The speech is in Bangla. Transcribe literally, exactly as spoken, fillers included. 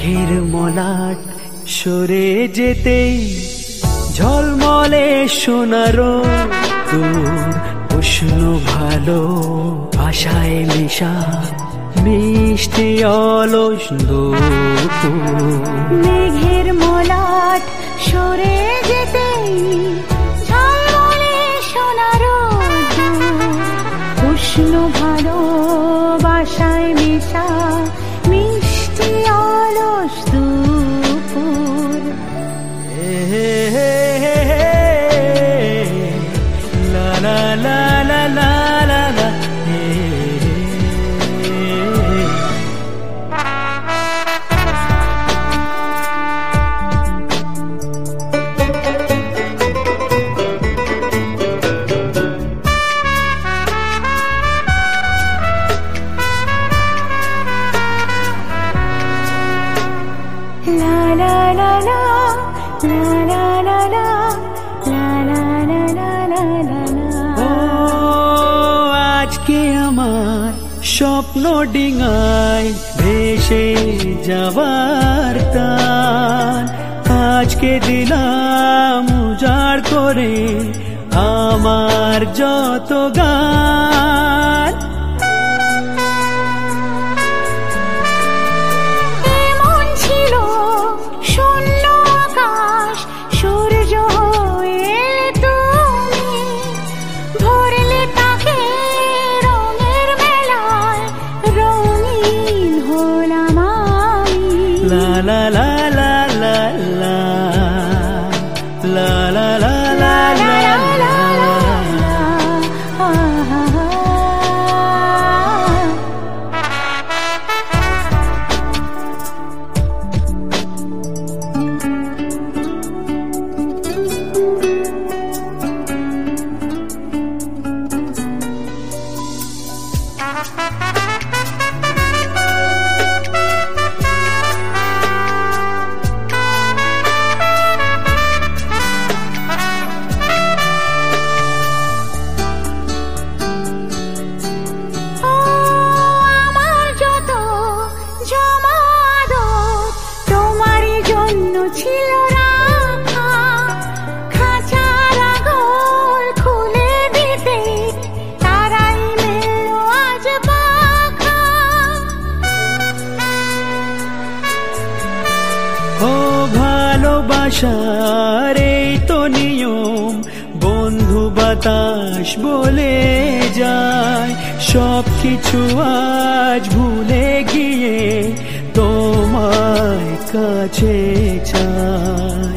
মেঘের মলাট সরে যেতেই ঝলমলে সোনার তোর উষ্ণ ভালো আশায় মিশা মিষ্টি অলস দুপুর। মেঘের মলাট সরে যেতেই ঝলমলে সোনার উষ্ণ ভালো বাসায় মিশা মিষ্টি অলস দুপুর। লা লা লা লা লা লা লা La la la la la la la la la la la la la la la। ও আজকে আমার স্বপ্ন ডিঙায় ভেসে যাবার টান, আজকে দিলাম উজাড় করে আমার যত গান। La la la la la la la la la la la la ও ভালোবাসার এই তো নিয়ম, বন্ধু বাতাস বলে যায় সব কিছু আজ ভুলে গিয়ে তোমায় কাছে চায়।